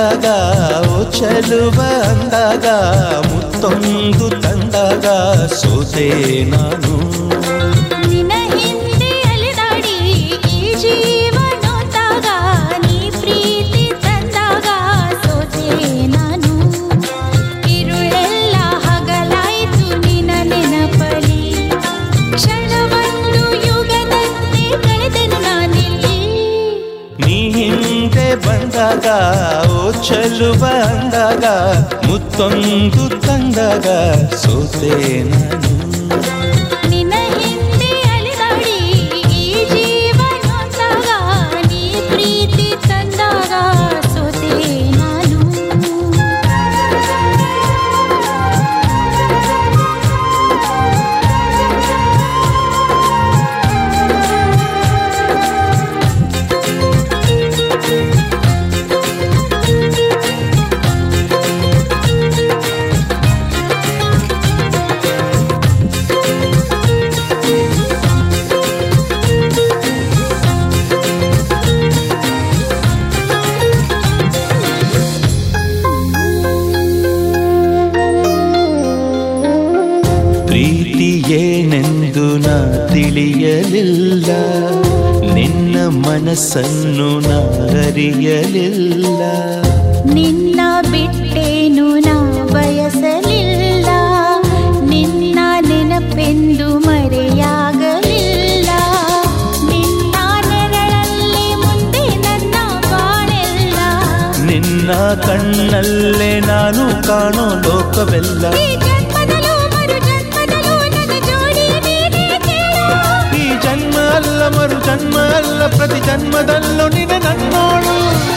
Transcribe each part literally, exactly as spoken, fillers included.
ಬಂದಾಗ ಓ ಚೆಲುವ ಅಂದಾಗ ಮುತ್ತೊಂದು ತಂದಾಗ ಸೋತೆ ನಾನು. ನಿನ್ನ ಹಿಂದೆ ಅಲೆದಾಡಿ ಈ ಜೀವ ನೋದಾಗ ನೀ ಪ್ರೀತಿ ತಂದಾಗ ಸೋತೆ ನಾನು. ಇರುಳೆಲ್ಲ ಹಗಲಾಯ್ತು ನಿನ್ನ ನೆನಪಲಿ ಕ್ಷಣವನ್ನು ಯುಗದಂತೆ ಕಳೆದೆನು ನಾನಿಲ್ಲಿ. ನೀ ಹಿಂದೆ ಬಂದಾಗ ಓ ಚೆಲುವ ಅಂದಾಗ ಮುತ್ತೊಂದು ತಂದಾಗ ಸೋತೆ ನಾನು. ನಿನ್ನ ಹಿಂದೆ ಅಲೆದಾಡಿ ಈ ಜೀವ ನೋದಾಗ ನೀ ಪ್ರೀತಿ ತಂದಾಗ ಸೋತೆ ನಾನು. ಪ್ರೀತಿ ಏನೆಂದು ನಾ ತಿಳಿಯಲಿಲ್ಲ, ನಿನ್ನ ಮನಸ್ಸನ್ನು ನಾ ಅರಿಯಲಿಲ್ಲ. ನಿನ್ನ ಬಿಟ್ಟೇನು ನಾ ಬಯಸಲಿಲ್ಲ, ನಿನ್ನ ನೆನಪೆಂದು ಮರೆಯಾಗಲಿಲ್ಲ. ನಿನ್ನ ನೆರಳಲ್ಲಿ ಮುಂದೆ ನನ್ನ ಬಾಳೆಲ್ಲ, ನಿನ್ನ ಕಣ್ಣಲ್ಲೇ ನಾನು ಕಾಣೋ ಲೋಕವೆಲ್ಲ. ಈ ಜನ್ಮದಲ್ಲೂ ಮರು ಜನ್ಮದಲ್ಲೂ ನನ್ನ ಜೋಡಿ ನೀನೇ ಕೇಳು. ಈ ಜನ್ಮ ಅಲ್ಲ ಮರು ಜನ್ಮ ಅಲ್ಲ ಪ್ರತಿ ಜನ್ಮದಲ್ಲೂ ನಿನ್ನ ನನ್ನೋಳು.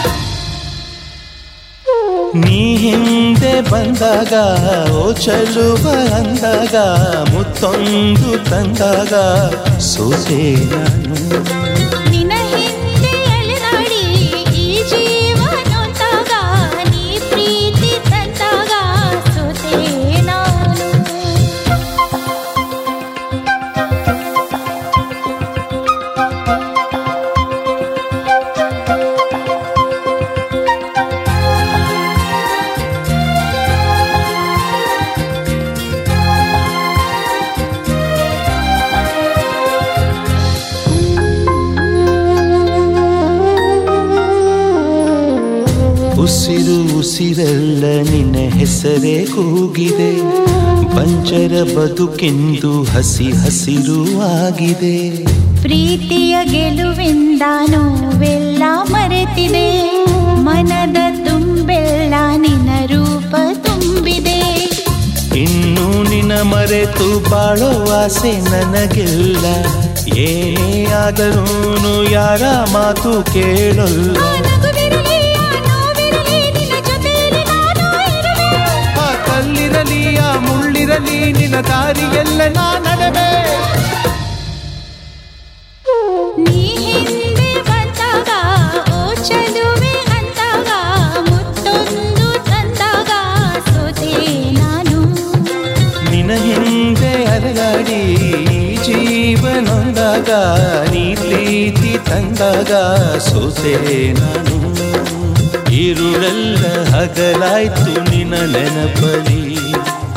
ನೀ ಹಿಂದೆ ಬಂದಾಗ ಓ ಚೆಲುವ ಅಂದಾಗ ಮುತ್ತೊಂದು ತಂದಾಗ ಸೋತೆ ನಾನು. ನಿನ್ನ ಹಿಂದೆ ಅಲೆದಾಡಿ ಈ ಜೀವ ನೋದಾಗ ನೀ ಪ್ರೀತಿ ತಂದಾಗ ಸೋತೆ ನಾನು. ಉಸಿರು ಉಸಿರೆಲ್ಲ ನಿನ್ನ ಹೆಸರೇ ಕೂಗಿದೆ, ಬಂಜರ ಬದುಕೆಂದು ಹಸಿ ಹಸಿರು ಆಗಿದೆ. ಪ್ರೀತಿಯ ಗೆಲುವಿಂದ ನೋವೆಲ್ಲ ಮರೆತಿದೆ, ಮನದ ತುಂಬೆಲ್ಲ ನಿನ್ನ ರೂಪ ತುಂಬಿದೆ. ಇನ್ನು ನಿನ್ನ ಮರೆತು ಬಾಳೋ ಆಸೆ ನನಗೆಲ್ಲ, ಏನೇ ಆದರೂ ಯಾರ ಮಾತು ಕೇಳಲ್ಲ. ಆ ನಗುವಿರಲಿ, ಆ ನೋವಿರಲಿ, ನಿನ್ನ ಜೊತೆಯಲ್ಲಿ ನಾನು ಇರುವೆ. ಆ ಕಲ್ಲಿರಲಿ ಆ ಮುಳ್ಳಿರಲಿ ನಿನ್ನ ದಾರಿಯೆಲ್ಲ ನಾ ನಡೆವೆ. ನೀ ಹಿಂದೆ ಬಂದಾಗ ಓ ಚೆಲುವೆ ಅಂದಾಗ ಮುತ್ತೊಂದು ತಂದಾಗ ಸೋತೆ ನಾನು. ನಿನ್ನ ಹಿಂದೆ ಅಲೆದಾಡಿ ಜೀವನೊಂದಾಗ ನೀ ಪ್ರೀತಿ ತಂದಾಗ ಸೋತೆ ನಾನು. ಇರುಳೆಲ್ಲ ಹಗಲಾಯ್ತು ನಿನ್ನ ನೆನಪಲಿ